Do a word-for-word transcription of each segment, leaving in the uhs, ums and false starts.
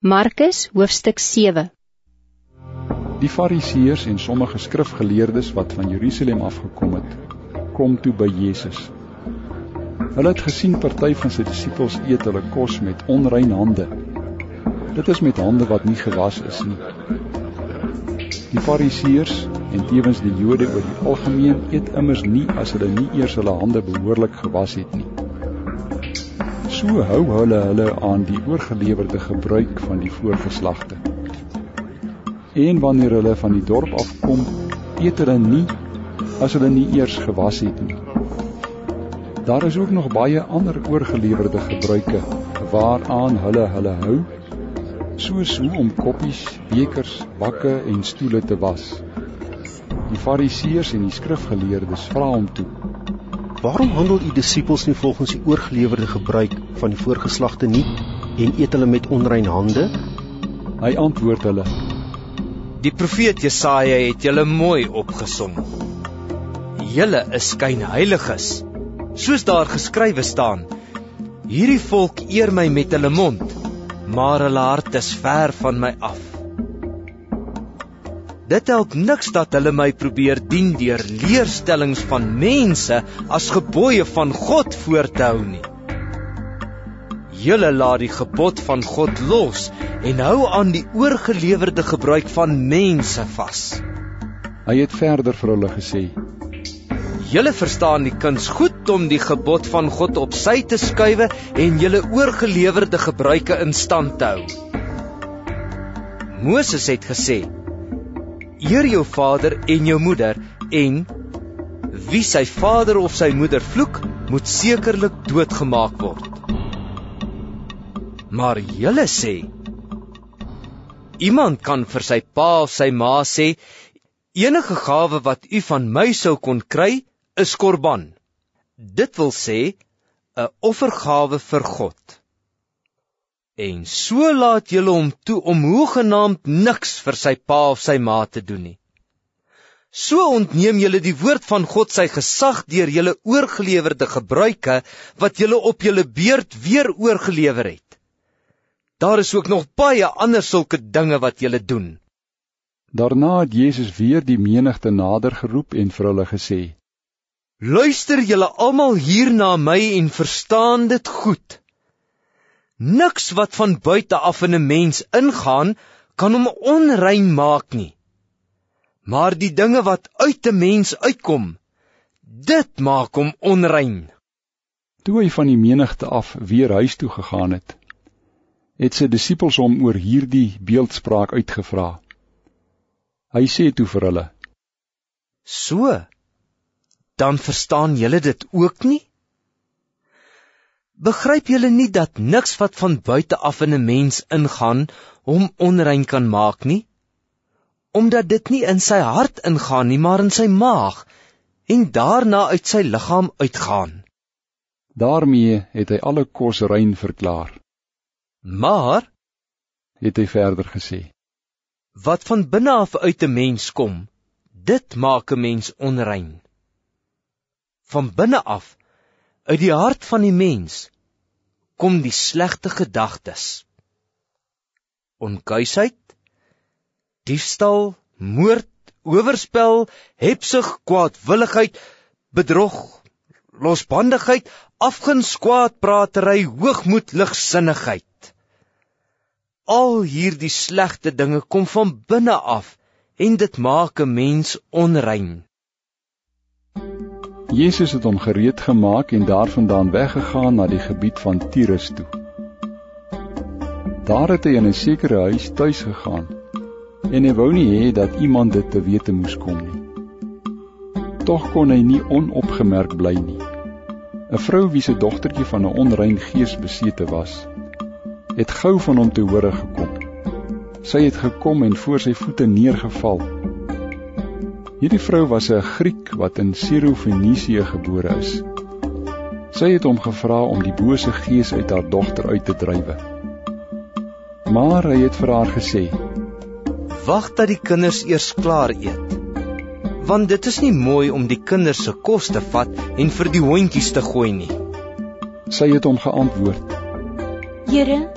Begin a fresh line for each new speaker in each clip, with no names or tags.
Markus hoofstuk sewe.
Die Fariseërs en sommige skrifgeleerdes wat van Jerusalem afgekom het, kom toe by Jesus. Hulle het gesien party van sy disippels eet hulle kos met onrein hande. Dit is met hande wat nie gewas is nie. Die Fariseërs en tevens die Jode oor die algemeen eet immers nie as hulle nie eers hulle hande behoorlik gewas het nie. So hou hulle hulle aan die oorgelewerde gebruik van die voorgeslagte. En wanneer hulle van die dorp afkom, eet hulle nie as hulle nie eers gewas het nie. Daar is ook nog baie ander oorgelewerde gebruike waaraan hulle hulle hou, soos hoe om koppies, bekers, bakke en stoele te was. Die Fariseërs en die skrifgeleerdes vra hom toe:
Waarom handel u disippels nie volgens die oorgelewerde gebruik van die voorgeslagte nie en eet hulle met onrein hande?
Hy antwoord hulle:
Die profeet Jesaja het julle mooi opgesom. Julle is skynheiliges, soos daar geskrywe staan: Hierdie volk eer my met hulle mond, maar hulle hart is ver van my af. Dit help niks dat hulle my probeer dien deur leerstellings van mense as gebooie van God voor te hou nie. Julle laat die gebod van God los en hou aan die oorgelewerde gebruik van mense vas.
Hy het verder vir hulle gesê:
Julle verstaan die kuns goed om die gebod van God op sy te skuwe en julle oorgelewerde gebruike in stand te hou. Moses het gesê: Eer jou vader en jou moeder, en wie sy vader of sy moeder vloek, moet sekerlik doodgemaak word. Maar julle sê, iemand kan vir sy pa of sy ma sê, enige gawe wat u van my sou kon kry, is korban. Dit wil sê, 'n offergawe vir God. En so laat julle hom toe om hoegenaamd niks vir sy pa of sy ma te doen nie. So ontneem julle die woord van God sy gesag deur julle oorgelewerde gebruike wat julle op julle beurt weer oorgelewer het. Daar is ook nog baie ander sulke dinge wat julle doen.
Daarna het Jesus weer die menigte nader geroep en vir hulle gesê:
Luister julle almal hier na my en verstaan dit goed. Niks wat van buite af in 'n mens ingaan, kan hom onrein maak nie. Maar die dinge wat uit 'n mens uitkom, dit maak hom onrein.
Toe hy van die menigte af weer huis toe gegaan het, het sy disippels hom oor hierdie beeldspraak uitgevra. Hy sê toe vir hulle:
So, dan verstaan julle dit ook nie? Begryp julle nie dat niks wat van buite af in 'n mens ingaan, hom onrein kan maak nie? Omdat dit nie in sy hart ingaan nie, maar in sy maag, en daarna uit sy liggaam uitgaan.
Daarmee het hy alle kos rein verklaar.
Maar,
het hy verder gesê,
wat van binne af uit 'n mens kom, dit maak 'n mens onrein. Van binne af, uit die hart van die mens, kom die slegte gedagtes: onkuisheid, diefstal, moord, oorspel, hebsug, kwaadwilligheid, bedrog, losbandigheid, afguns, kwaadpratery, hoogmoed, ligsinnigheid. Al hierdie slegte dinge kom van binne af en dit maak 'n mens onrein.
Jesus het hom gereed gemaak en daarvandaan weggegaan na die gebied van Tyrus toe. Daar het hy in 'n sekere huis tuis gegaan, en hy wou nie hê dat iemand dit te wete moes kom nie. Tog kon hy nie onopgemerk bly nie. 'n Vrou wie se dogtertjie van 'n onrein gees besete was, het gou van hom te hore gekom. Sy het gekom en voor sy voete neergeval. Hierdie vrou was 'n Griek wat in Sirofenisië gebore is. Sy het hom gevra om die bose gees uit haar dogter uit te drywe. Maar hy het vir haar gesê:
Wag dat die kinders eers klaar eet, want dit is nie mooi om die kinders se kos te vat en vir die hondjies te gooi nie.
Sy het hom geantwoord:
Here,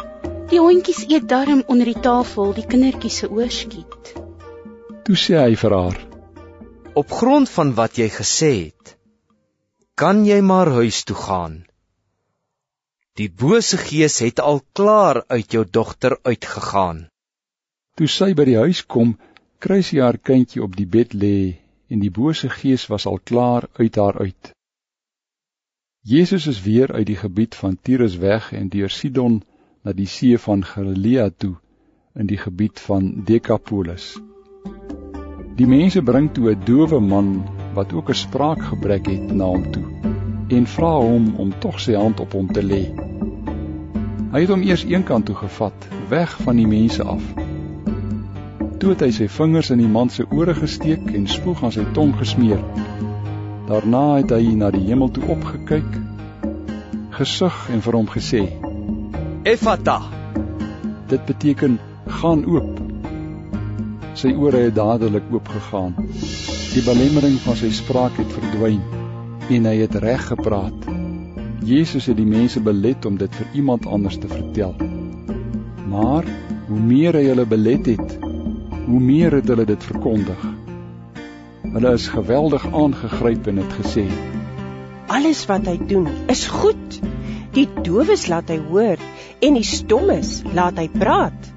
Die hondjies eet darm onder die tafel, die kindertjies se oorskiet.
Toe sê hy vir haar:
Op grond van wat jy gesê het, kan jy maar huis toe gaan. Die bose gees het al klaar uit jou dogter uitgegaan.
Toe sy by die huis kom, kry sy haar kindjie op die bed lê en die bose gees was al klaar uit haar uit. Jesus is weer uit die gebied van Tyrus weg en deur Sidon na die see van Galilea toe in die gebied van Decapolis. Die mense bring toe 'n dowe man wat ook 'n spraakgebrek het na hom toe en vra hom om tog sy hand op hom te lê. Hy het hom eers eenkant toe gevat, weg van die mense af. Toe het hy sy vingers in die man se ore gesteek en spoeg aan sy tong gesmeer. Daarna het hy na die hemel toe opgekyk, gesug en vir hom gesê:
Ephata.
Dit beteken, gaan oop. Sy ore het dadelik oopgegaan. Die belemmering van sy spraak het verdwyn en hy het reg gepraat. Jesus het die mense belet om dit vir iemand anders te vertel. Maar hoe meer hy hulle belet het, hoe meer het hulle dit verkondig. Hulle is geweldig aangegryp en het gesê:
Alles wat hy doen is goed. Die dowes laat hy hoor en die stommes laat hy praat.